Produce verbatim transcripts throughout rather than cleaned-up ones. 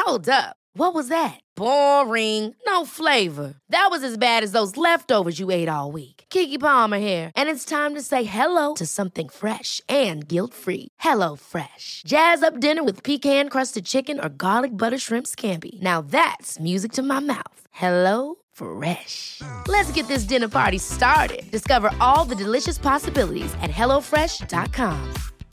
Hold up. What was that? Boring. No flavor. That was as bad as those leftovers you ate all week. Keke Palmer here, and it's time to say hello to something fresh and guilt-free. Hello Fresh. Jazz up dinner with pecan-crusted chicken or garlic butter shrimp scampi. Now that's music to my mouth. Hello Fresh. Let's get this dinner party started. Discover all the delicious possibilities at hello fresh dot com.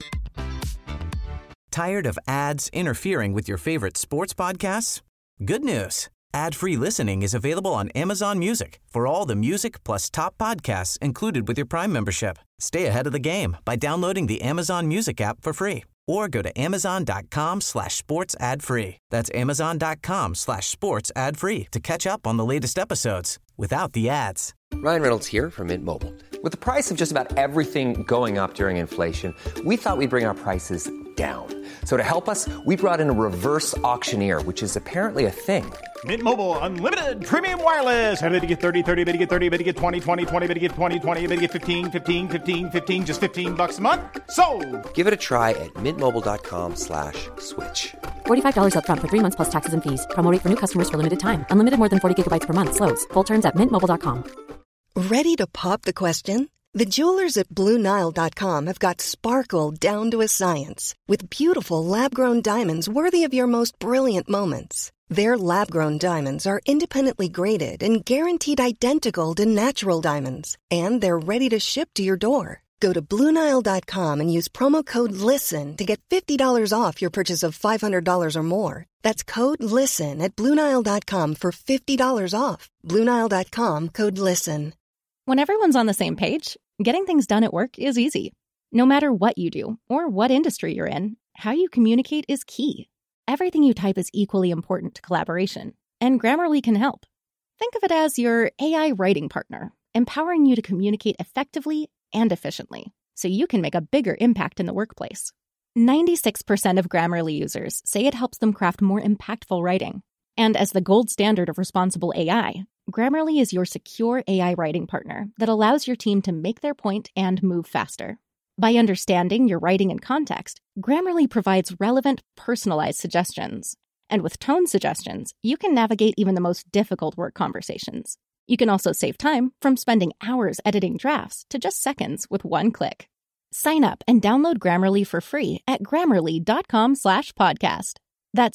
Tired of ads interfering with your favorite sports podcasts? Good news. Ad-free listening is available on Amazon Music for all the music plus top podcasts included with your Prime membership. Stay ahead of the game by downloading the Amazon Music app for free or go to amazon.com slash sports ad free. That's amazon.com slash sports ad free to catch up on the latest episodes without the ads. Ryan Reynolds here from Mint Mobile. With the price of just about everything going up during inflation, we thought we'd bring our prices down. So to help us, we brought in a reverse auctioneer, which is apparently a thing. Mint Mobile Unlimited Premium Wireless. How to get thirty, thirty, how to get thirty, how to get twenty, twenty, twenty, how to get twenty, twenty, how to get fifteen, fifteen, fifteen, fifteen, just fifteen bucks a month? Sold! Give it a try at mintmobile.com slash switch. forty-five dollars up front for three months plus taxes and fees. Promo rate for new customers for limited time. Unlimited more than forty gigabytes per month. Slows full terms at mint mobile dot com. Ready to pop the question? The jewelers at Blue Nile dot com have got sparkle down to a science with beautiful lab-grown diamonds worthy of your most brilliant moments. Their lab-grown diamonds are independently graded and guaranteed identical to natural diamonds, and they're ready to ship to your door. Go to Blue Nile dot com and use promo code LISTEN to get fifty dollars off your purchase of five hundred dollars or more. That's code LISTEN at Blue Nile dot com for fifty dollars off. Blue Nile dot com, code LISTEN. When everyone's on the same page, getting things done at work is easy. No matter what you do or what industry you're in, how you communicate is key. Everything you type is equally important to collaboration, and Grammarly can help. Think of it as your A I writing partner, empowering you to communicate effectively and efficiently, so you can make a bigger impact in the workplace. ninety-six percent of Grammarly users say it helps them craft more impactful writing. And as the gold standard of responsible A I, Grammarly is your secure A I writing partner that allows your team to make their point and move faster. By understanding your writing and context, Grammarly provides relevant, personalized suggestions. And with tone suggestions, you can navigate even the most difficult work conversations. You can also save time from spending hours editing drafts to just seconds with one click. Sign up and download Grammarly for free at grammarly.com slash podcast. That's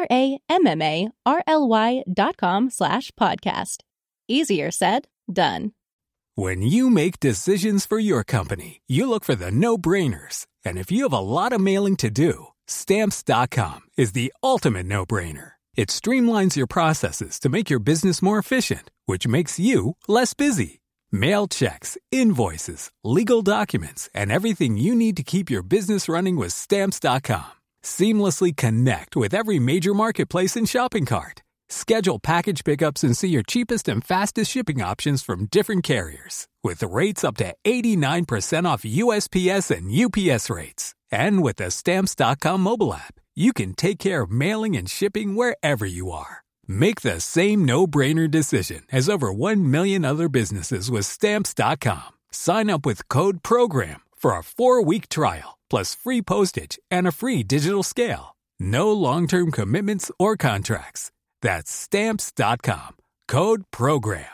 G-R-A-M-M-A-R-L-Y dot com slash podcast. Easier said, done. When you make decisions for your company, you look for the no-brainers. And if you have a lot of mailing to do, Stamps dot com is the ultimate no-brainer. It streamlines your processes to make your business more efficient, which makes you less busy. Mail checks, invoices, legal documents, and everything you need to keep your business running with Stamps dot com. Seamlessly connect with every major marketplace and shopping cart. Schedule package pickups and see your cheapest and fastest shipping options from different carriers, with rates up to eighty-nine percent off U S P S and U P S rates. And with the Stamps dot com mobile app, you can take care of mailing and shipping wherever you are. Make the same no-brainer decision as over one million other businesses with Stamps dot com. Sign up with code PROGRAM for a four-week trial, plus free postage and a free digital scale. No long-term commitments or contracts. That's Stamps dot com. Code PROGRAM.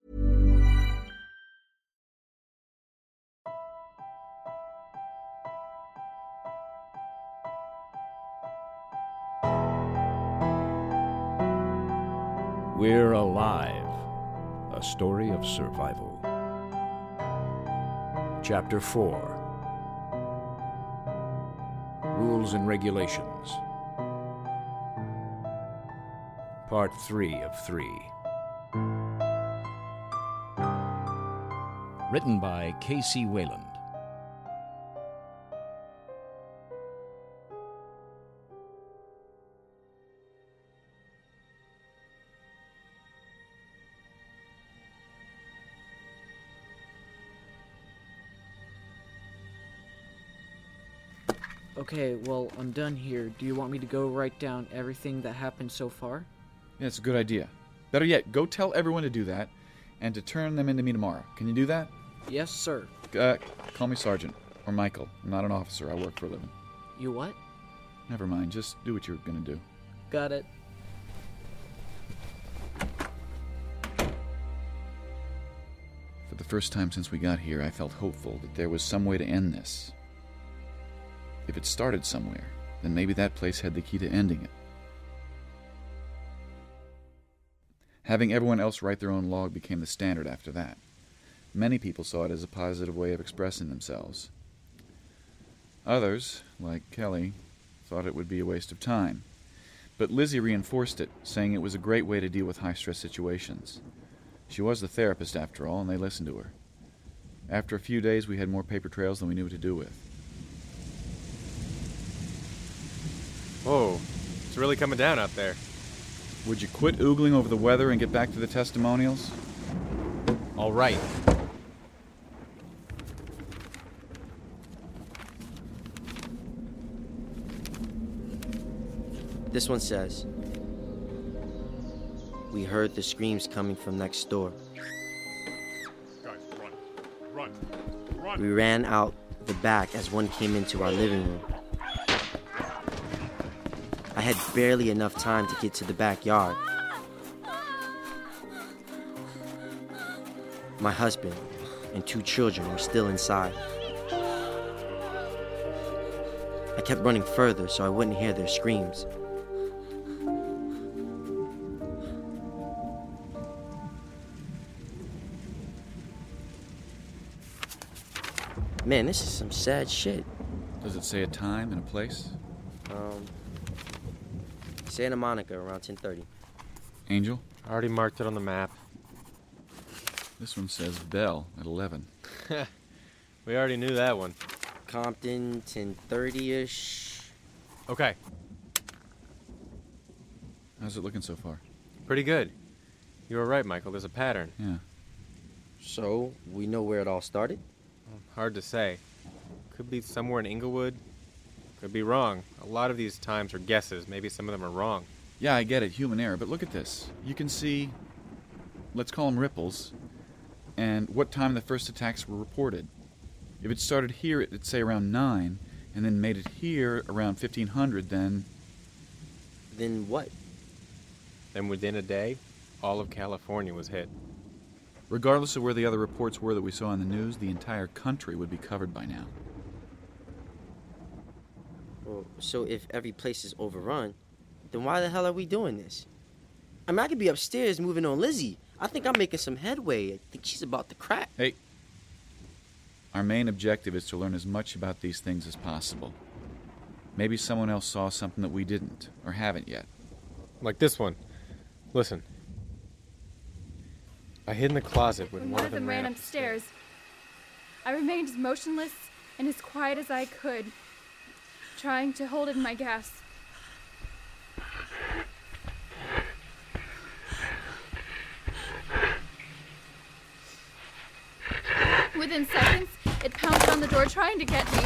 We're Alive, a story of survival. Chapter four. Rules and Regulations. Part three of three. Written by K C Wayland. Okay, well, I'm done here. Do you want me to go write down everything that happened so far? Yeah, it's a good idea. Better yet, go tell everyone to do that and to turn them into me tomorrow. Can you do that? Yes, sir. Uh, call me Sergeant. Or Michael. I'm not an officer. I work for a living. You what? Never mind. Just do what you're gonna do. Got it. first time since we got here, I felt hopeful that there was some way to end this. If it started somewhere, then maybe that place had the key to ending it. Having everyone else write their own log became the standard after that. Many people saw it as a positive way of expressing themselves. Others, like Kelly, thought it would be a waste of time. But Lizzie reinforced it, saying it was a great way to deal with high-stress situations. She was the therapist, after all, and they listened to her. After a few days, we had more paper trails than we knew what to do with. Whoa, it's really coming down out there. Would you quit oogling over the weather and get back to the testimonials? All right. This one says, we heard the screams coming from next door. Guys, run. Run. Run. We ran out the back as one came into our living room. I had barely enough time to get to the backyard. My husband and two children were still inside. I kept running further so I wouldn't hear their screams. Man, this is some sad shit. Does it say a time and a place? Um, Santa Monica around ten thirty. Angel? I already marked it on the map. This one says Bell at eleven. We already knew that one. Compton, ten thirty-ish. Okay. How's it looking so far? Pretty good. You were right, Michael. There's a pattern. Yeah. So, we know where it all started? Hard to say. Could be somewhere in Inglewood. Could be wrong. A lot of these times are guesses. Maybe some of them are wrong. Yeah, I get it. Human error. But look at this. You can see, let's call them ripples, and what time the first attacks were reported. If it started here, it'd say around nine, and then made it here around fifteen hundred, then... Then what? Then within a day, all of California was hit. Regardless of where the other reports were that we saw in the news, the entire country would be covered by now. Well, so if every place is overrun, then why the hell are we doing this? I mean, I could be upstairs moving on Lizzie. I think I'm making some headway. I think she's about to crack. Hey, our main objective is to learn as much about these things as possible. Maybe someone else saw something that we didn't, or haven't yet. Like this one. Listen. I hid in the closet when, when one of them ran ran upstairs. I remained as motionless and as quiet as I could, trying to hold in my gasp. Within seconds, it pounced on the door trying to get me.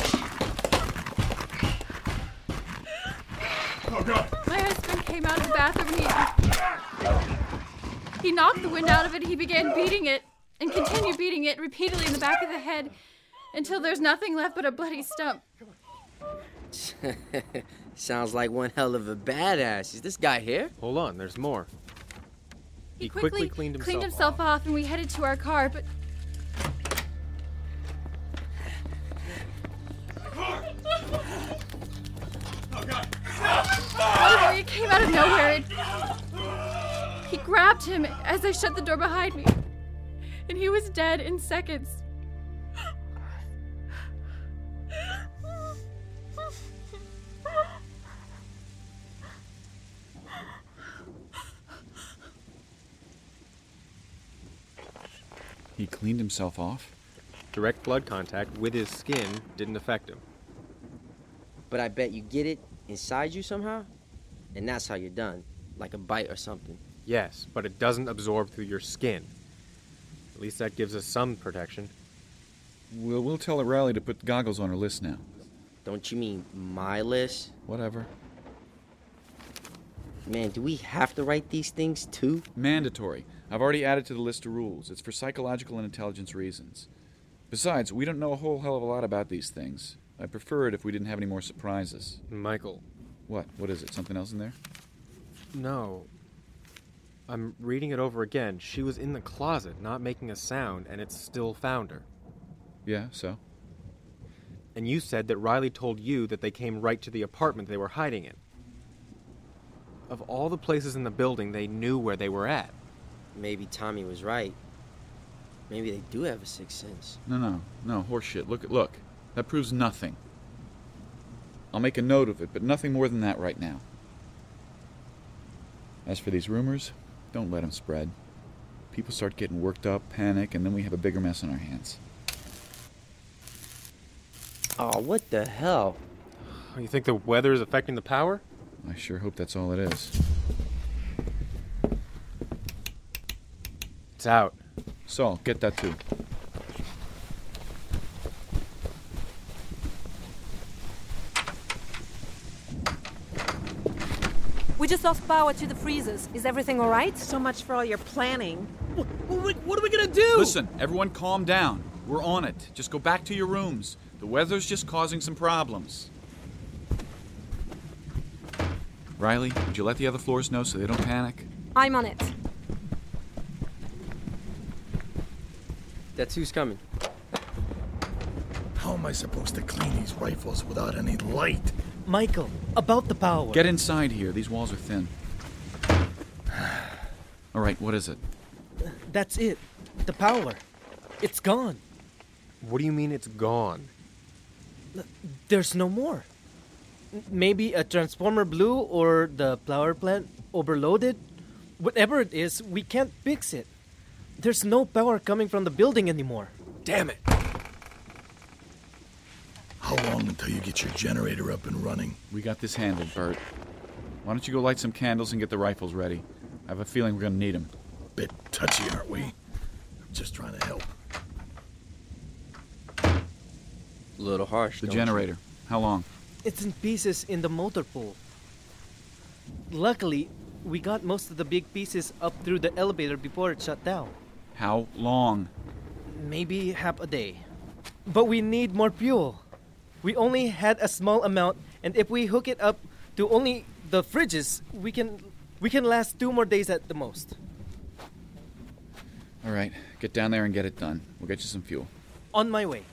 Oh, God. My husband came out of the bathroom and he... He knocked the wind out of it, he began beating it, and continued beating it repeatedly in the back of the head until there's nothing left but a bloody stump. Sounds like one hell of a badass. Is this guy here? Hold on, there's more. He, he quickly, quickly cleaned himself, cleaned himself off. off and we headed to our car, but... Suddenly it came out of nowhere. It... He grabbed him as I shut the door behind me, and he was dead in seconds. He cleaned himself off? Direct blood contact with his skin didn't affect him. But I bet you get it inside you somehow, and that's how you're done, like a bite or something. Yes, but it doesn't absorb through your skin. At least that gives us some protection. We'll, we'll tell Riley to put goggles on her list now. Don't you mean my list? Whatever. Man, do we have to write these things too? Mandatory. I've already added to the list of rules. It's for psychological and intelligence reasons. Besides, we don't know a whole hell of a lot about these things. I'd prefer it if we didn't have any more surprises. Michael. What? What is it? Something else in there? No. I'm reading it over again. She was in the closet, not making a sound, and it still found her. Yeah, so? And you said that Riley told you that they came right to the apartment they were hiding in. Of all the places in the building, they knew where they were at. Maybe Tommy was right. Maybe they do have a sixth sense. No, no, no, horseshit. Look, look. That proves nothing. I'll make a note of it, but nothing more than that right now. As for these rumors, don't let them spread. People start getting worked up, panic, and then we have a bigger mess on our hands. Oh, what the hell? You think the weather is affecting the power? I sure hope that's all it is. It's out. Saul, get that too. We just lost power to the freezers. Is everything all right? So much for all your planning. What, what, what are we gonna do? Listen, everyone calm down. We're on it. Just go back to your rooms. The weather's just causing some problems. Riley, would you let the other floors know so they don't panic? I'm on it. That's who's coming. How am I supposed to clean these rifles without any light? Michael, about the power. Get inside here. These walls are thin. All right, what is it? That's it. The power. It's gone. What do you mean it's gone? There's no more. Maybe a transformer blew or the power plant overloaded. Whatever it is, we can't fix it. There's no power coming from the building anymore. Damn it! How long until you get your generator up and running? We got this handled, Bert. Why don't you go light some candles and get the rifles ready? I have a feeling we're going to need them. Bit touchy, aren't we? I'm just trying to help. A little harsh. The don't generator. you? How long? It's in pieces in the motor pool. Luckily, we got most of the big pieces up through the elevator before it shut down. How long? Maybe half a day. But we need more fuel. We only had a small amount, and if we hook it up to only the fridges, we can we can last two more days at the most. All right, get down there and get it done. We'll get you some fuel. On my way.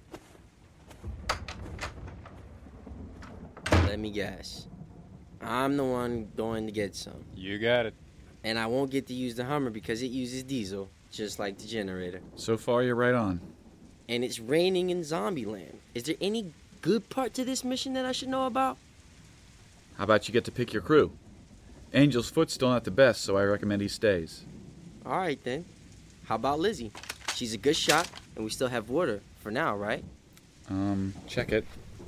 Let me guess. I'm the one going to get some. You got it. And I won't get to use the Hummer because it uses diesel, just like the generator. So far, you're right on. And it's raining in Zombieland. Is there any good part to this mission that I should know about? How about you get to pick your crew? Angel's Foot's still not the best, so I recommend he stays. All right, then. How about Lizzie? She's a good shot, and we still have water for now, right? Um, check it.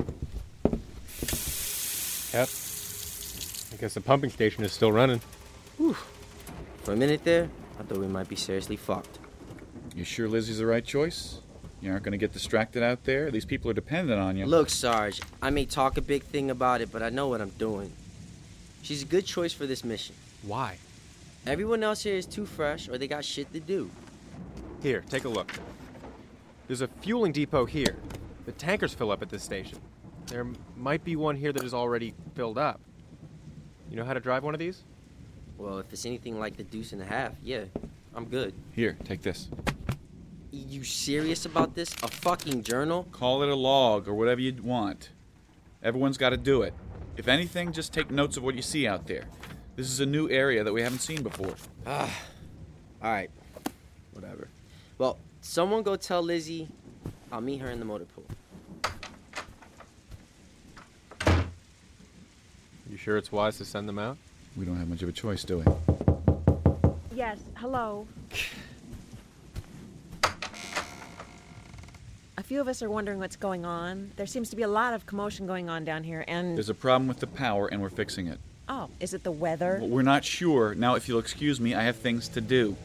Yep. I guess the pumping station is still running. Whew. For a minute there, I thought we might be seriously fucked. You sure Lizzie's the right choice? You aren't going to get distracted out there? These people are dependent on you. Look, Sarge, I may talk a big thing about it, but I know what I'm doing. She's a good choice for this mission. Why? Everyone else here is too fresh, or they got shit to do. Here, take a look. There's a fueling depot here. The tankers fill up at this station. There might be one here that is already filled up. You know how to drive one of these? Well, if it's anything like the Deuce and a Half, yeah, I'm good. Here, take this. You serious about this? A fucking journal? Call it a log or whatever you want. Everyone's got to do it. If anything, just take notes of what you see out there. This is a new area that we haven't seen before. Ah, all right. Whatever. Well, someone go tell Lizzie I'll meet her in the motor pool. You sure it's wise to send them out? We don't have much of a choice, do we? Yes, hello. A few of us are wondering what's going on. There seems to be a lot of commotion going on down here, and... There's a problem with the power, and we're fixing it. Oh, is it the weather? Well, we're not sure. Now, if you'll excuse me, I have things to do.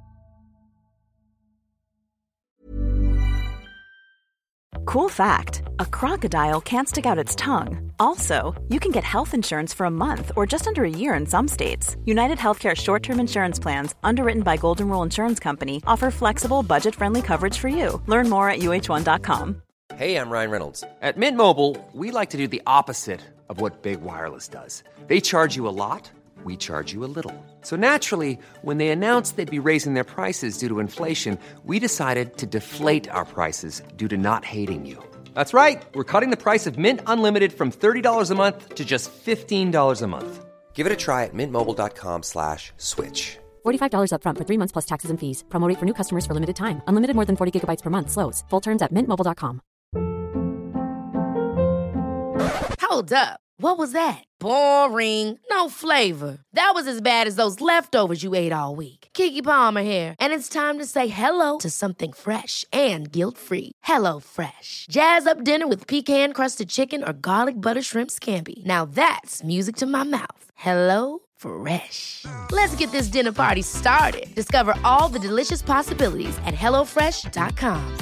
Cool fact, a crocodile can't stick out its tongue. Also, you can get health insurance for a month or just under a year in some states. United Healthcare short-term insurance plans, underwritten by Golden Rule Insurance Company, offer flexible, budget-friendly coverage for you. Learn more at U H one dot com. Hey, I'm Ryan Reynolds. At Mint Mobile, we like to do the opposite of what Big Wireless does. They charge you a lot, we charge you a little. So naturally, when they announced they'd be raising their prices due to inflation, we decided to deflate our prices due to not hating you. That's right. We're cutting the price of Mint Unlimited from thirty dollars a month to just fifteen dollars a month. Give it a try at mintmobile.com slash switch. forty-five dollars upfront for three months plus taxes and fees. Promo rate for new customers for limited time. Unlimited more than forty gigabytes per month. Slows full terms at mint mobile dot com. Hold up. What was that? Boring. No flavor. That was as bad as those leftovers you ate all week. Keke Palmer here, and it's time to say hello to something fresh and guilt-free. Hello Fresh. Jazz up dinner with pecan-crusted chicken or garlic butter shrimp scampi. Now that's music to my mouth. Hello Fresh. Let's get this dinner party started. Discover all the delicious possibilities at hello fresh dot com.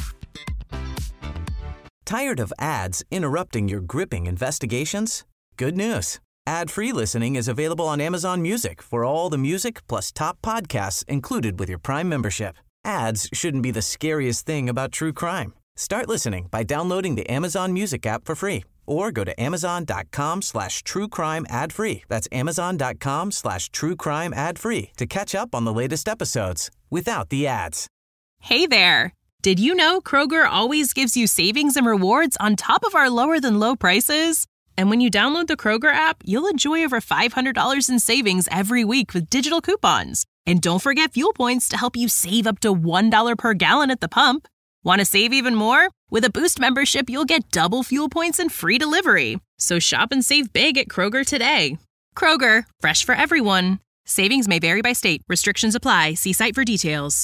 Tired of ads interrupting your gripping investigations? Good news. Ad-free listening is available on Amazon Music for all the music plus top podcasts included with your Prime membership. Ads shouldn't be the scariest thing about true crime. Start listening by downloading the Amazon Music app for free or go to amazon.com slash true crime ad free. That's amazon.com slash true crime ad free to catch up on the latest episodes without the ads. Hey there. Did you know Kroger always gives you savings and rewards on top of our lower than low prices? And when you download the Kroger app, you'll enjoy over five hundred dollars in savings every week with digital coupons. And don't forget fuel points to help you save up to one dollar per gallon at the pump. Want to save even more? With a Boost membership, you'll get double fuel points and free delivery. So shop and save big at Kroger today. Kroger, fresh for everyone. Savings may vary by state. Restrictions apply. See site for details.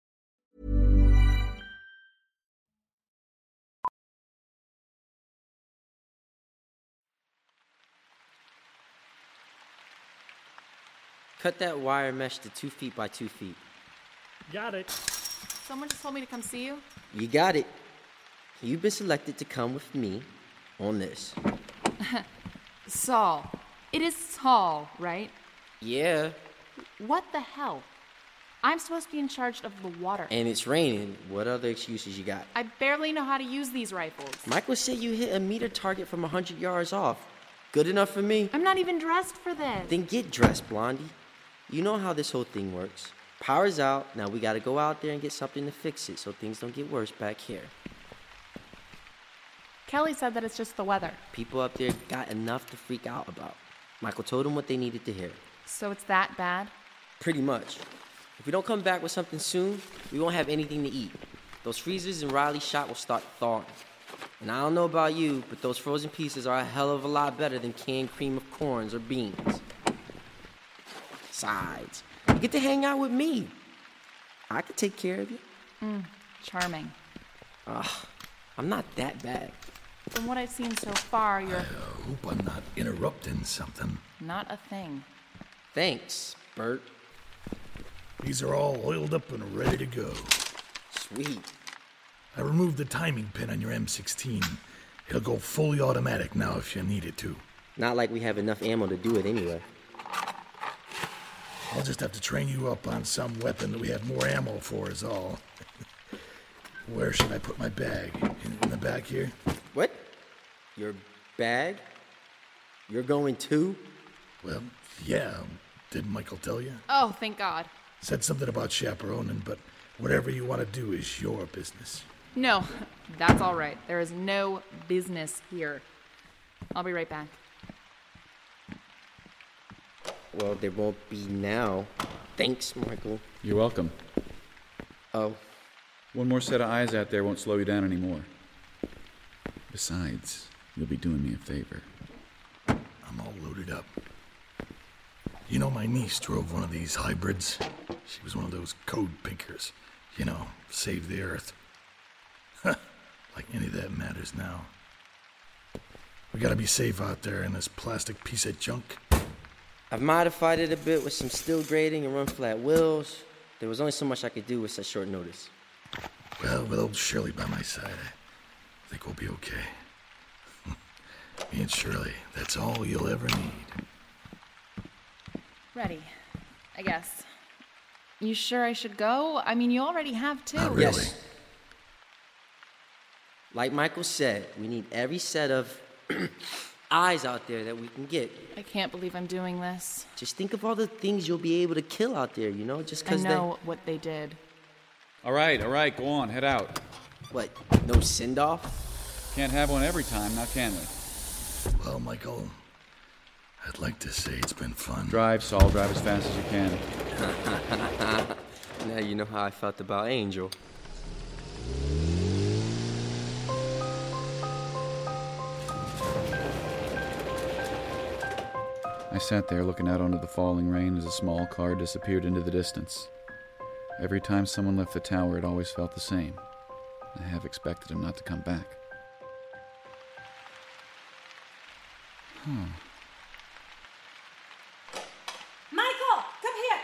Cut that wire mesh to two feet by two feet. Got it. Someone just told me to come see you. You got it. You've been selected to come with me on this. Saul. It is Saul, right? Yeah. What the hell? I'm supposed to be in charge of the water. And it's raining. What other excuses you got? I barely know how to use these rifles. Michael said you hit a meter target from one hundred yards off. Good enough for me? I'm not even dressed for this. Then get dressed, Blondie. You know how this whole thing works. Power's out. Now we gotta go out there and get something to fix it so things don't get worse back here. Kelly said that it's just the weather. People up there got enough to freak out about. Michael told them what they needed to hear. So it's that bad? Pretty much. If we don't come back with something soon, we won't have anything to eat. Those freezers in Riley's shop will start thawing. And I don't know about you, but those frozen pieces are a hell of a lot better than canned cream of corns or beans. Besides, you get to hang out with me. I can take care of you. Mm, charming. Ugh, I'm not that bad. From what I've seen so far, you're... I uh, hope I'm not interrupting something. Not a thing. Thanks, Bert. These are all oiled up and ready to go. Sweet. I removed the timing pin on your M sixteen. It'll go fully automatic now if you need it to. Not like we have enough ammo to do it anyway. I'll just have to train you up on some weapon that we have more ammo for is all. Where should I put my bag? In, in the back here? What? Your bag? You're going too? Well, yeah. Did Michael tell you? Oh, thank God. Said something about chaperoning, but whatever you want to do is your business. No, that's all right. There is no business here. I'll be right back. Well, there won't be now. Thanks, Michael. You're welcome. Oh. One more set of eyes out there won't slow you down anymore. Besides, you'll be doing me a favor. I'm all loaded up. You know, my niece drove one of these hybrids. She was one of those code pinkers. You know, save the earth. Like any of that matters now. We gotta be safe out there in this plastic piece of junk. I've modified it a bit with some steel grading and run flat wheels. There was only so much I could do with such short notice. Well, with old Shirley by my side, I think we'll be okay. Me and Shirley, that's all you'll ever need. Ready, I guess. You sure I should go? I mean, you already have two. Not really. Yes. Like Michael said, we need every set of eyes out there that we can get. I can't believe I'm doing this. Just think of all the things you'll be able to kill out there, you know, just I because they... know what they did. All right, all right, go on, head out. What, no send-off? Can't have one every time, now can we? Well, Michael, I'd like to say it's been fun. Drive, Saul, drive as fast as you can. Now you know how I felt about Angel. I sat there looking out onto the falling rain as a small car disappeared into the distance. Every time someone left the tower, it always felt the same. I have expected him not to come back. Huh. Michael, come here,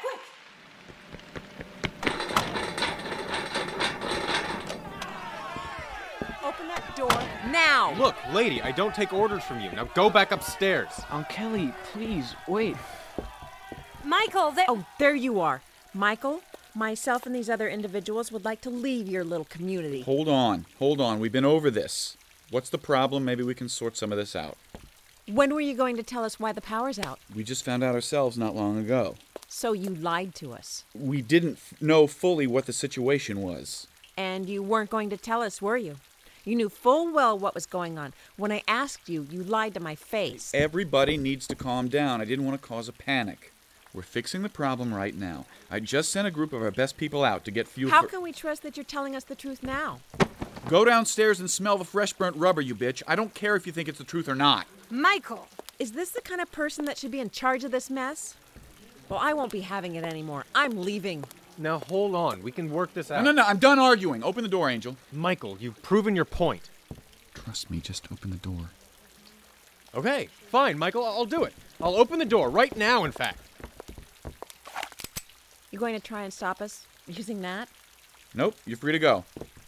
quick! Open that door now! Look, lady, I don't take orders from you. Now go back upstairs. Aunt Kelly, please, wait. Michael, they... Oh, there you are. Michael, myself and these other individuals would like to leave your little community. Hold on, hold on. We've been over this. What's the problem? Maybe we can sort some of this out. When were you going to tell us why the power's out? We just found out ourselves not long ago. So you lied to us. We didn't f- know fully what the situation was. And you weren't going to tell us, were you? You knew full well what was going on. When I asked you, you lied to my face. Everybody needs to calm down. I didn't want to cause a panic. We're fixing the problem right now. I just sent a group of our best people out to get fuel. How for... can we trust that you're telling us the truth now? Go downstairs and smell the fresh burnt rubber, you bitch. I don't care if you think it's the truth or not. Michael! Is this the kind of person that should be in charge of this mess? Well, I won't be having it anymore. I'm leaving. Now hold on. We can work this out. No, no, no. I'm done arguing. Open the door, Angel. Michael, you've proven your point. Trust me. Just open the door. Okay, fine, Michael. I'll do it. I'll open the door right now, in fact. You going to try and stop us using that? Nope. You're free to go.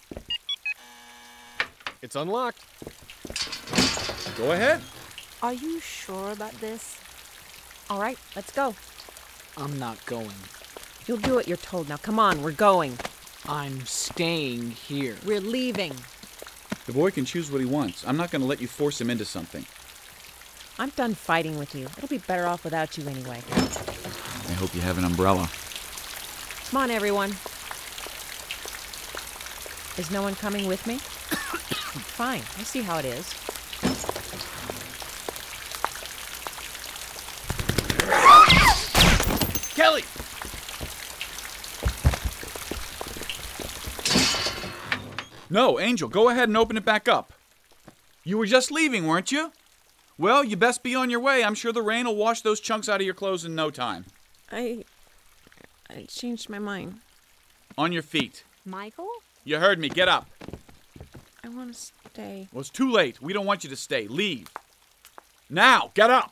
It's unlocked. Go ahead. Are you sure about this? All right, let's go. I'm not going. You'll do what you're told. Now, come on, we're going. I'm staying here. We're leaving. The boy can choose what he wants. I'm not going to let you force him into something. I'm done fighting with you. It'll be better off without you anyway. I hope you have an umbrella. Come on, everyone. Is no one coming with me? Fine, I see how it is. Kelly! No, Angel, go ahead and open it back up. You were just leaving, weren't you? Well, you best be on your way. I'm sure the rain will wash those chunks out of your clothes in no time. I... I changed my mind. On your feet. Michael? You heard me. Get up. I want to stay. Well, it's too late. We don't want you to stay. Leave. Now, get up.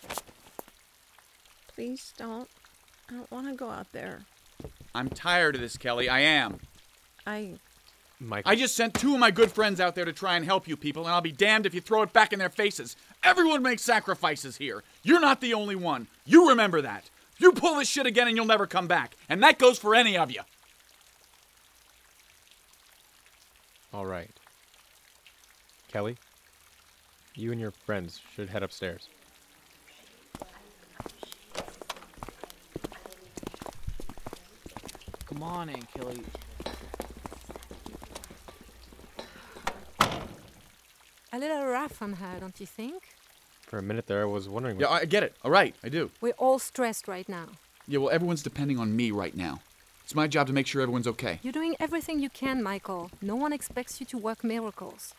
Please don't. I don't want to go out there. I'm tired of this, Kelly. I am. I... Michael. I just sent two of my good friends out there to try and help you people, and I'll be damned if you throw it back in their faces. Everyone makes sacrifices here. You're not the only one. You remember that. You pull this shit again and you'll never come back. And that goes for any of you. All right. Kelly, you and your friends should head upstairs. Come on, Aunt Kelly. A little rough on her, don't you think? For a minute there, I was wondering... Yeah, I get it. All right, I do. We're all stressed right now. Yeah, well, everyone's depending on me right now. It's my job to make sure everyone's okay. You're doing everything you can, Michael. No one expects you to work miracles.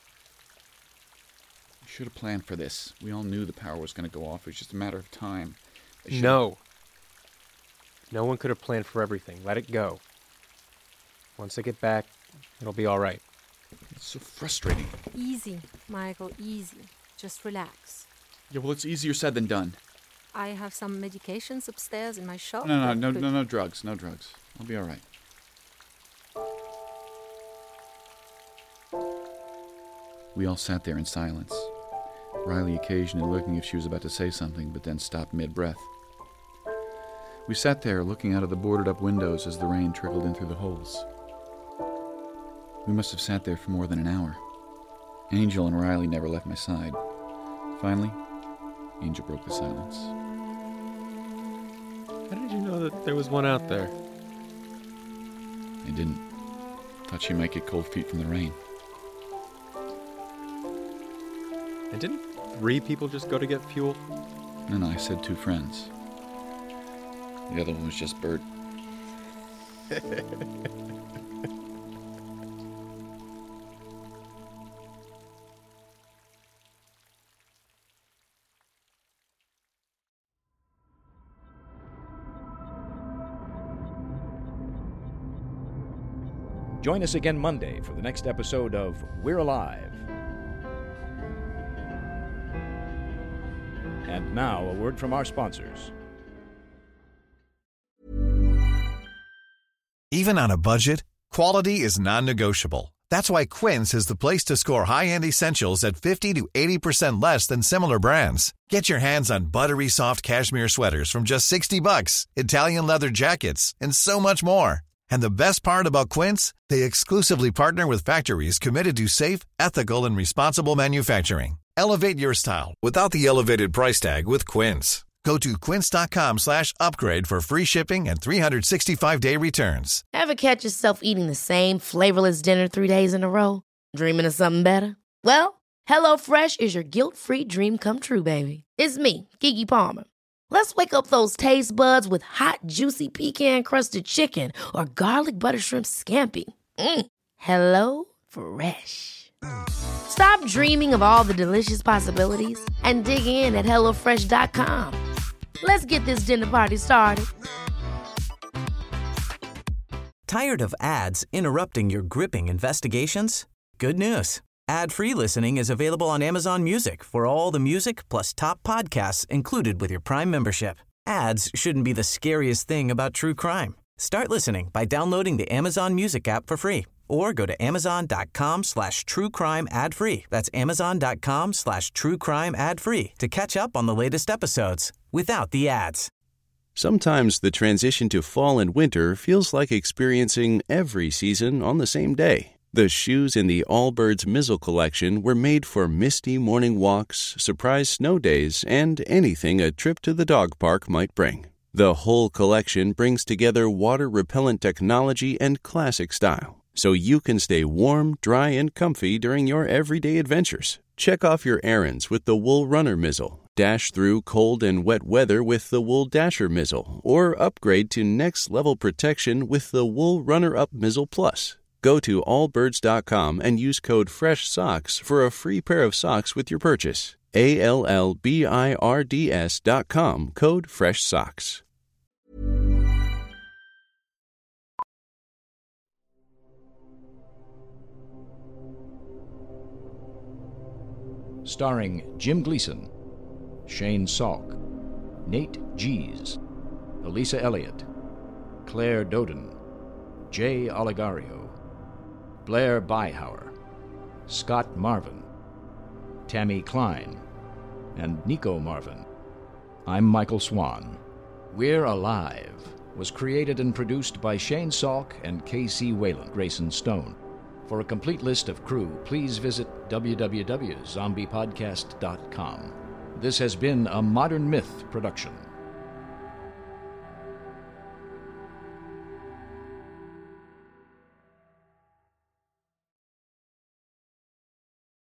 We should have planned for this. We all knew the power was going to go off. It was just a matter of time. No. No one could have planned for everything. Let it go. Once I get back, it'll be all right. It's so frustrating. Easy, Michael, easy. Just relax. Yeah, well, it's easier said than done. I have some medications upstairs in my shop. No, no, that no, could- no, no drugs. No drugs. I'll be all right. We all sat there in silence. Riley occasionally looking if she was about to say something, but then stopped mid-breath. We sat there looking out of the boarded-up windows as the rain trickled in through the holes. We must have sat there for more than an hour. Angel and Riley never left my side. Finally, Angel broke the silence. How did you know that there was one out there? I didn't. Thought she might get cold feet from the rain. And didn't three people just go to get fuel? No, no, I said two friends. The other one was just Bert. Join us again Monday for the next episode of We're Alive. And now, a word from our sponsors. Even on a budget, quality is non-negotiable. That's why Quince is the place to score high-end essentials at fifty to eighty percent less than similar brands. Get your hands on buttery soft cashmere sweaters from just sixty bucks, Italian leather jackets, and so much more. And the best part about Quince, they exclusively partner with factories committed to safe, ethical, and responsible manufacturing. Elevate your style without the elevated price tag with Quince. Go to quince.com slash upgrade for free shipping and three sixty-five day returns. Ever catch yourself eating the same flavorless dinner three days in a row? Dreaming of something better? Well, HelloFresh is your guilt-free dream come true, baby. It's me, Keke Palmer. Let's wake up those taste buds with hot, juicy pecan-crusted chicken or garlic butter shrimp scampi. Mm. Hello Fresh. Stop dreaming of all the delicious possibilities and dig in at hello fresh dot com. Let's get this dinner party started. Tired of ads interrupting your gripping investigations? Good news. Ad-free listening is available on Amazon Music for all the music plus top podcasts included with your Prime membership. Ads shouldn't be the scariest thing about true crime. Start listening by downloading the Amazon Music app for free or go to amazon.com slash true crime ad free. That's amazon.com slash true crime ad free to catch up on the latest episodes without the ads. Sometimes the transition to fall and winter feels like experiencing every season on the same day. The shoes in the Allbirds Mizzle collection were made for misty morning walks, surprise snow days, and anything a trip to the dog park might bring. The whole collection brings together water-repellent technology and classic style, so you can stay warm, dry, and comfy during your everyday adventures. Check off your errands with the Wool Runner Mizzle, dash through cold and wet weather with the Wool Dasher Mizzle, or upgrade to next-level protection with the Wool Runner-Up Mizzle Plus. Go to allbirds dot com and use code FRESHSOCKS for a free pair of socks with your purchase. A L L B I R D S dot com, code FRESHSOCKS. Starring Jim Gleason, Shane Salk, Nate Gies, Elisa Elliott, Claire Doden, Jay Oligario, Blair Byhauer, Scott Marvin, Tammy Klein, and Nico Marvin. I'm Michael Swan. We're Alive was created and produced by Shane Salk and K C Whalen, Grayson Stone. For a complete list of crew, please visit w w w dot zombie podcast dot com. This has been a Modern Myth production.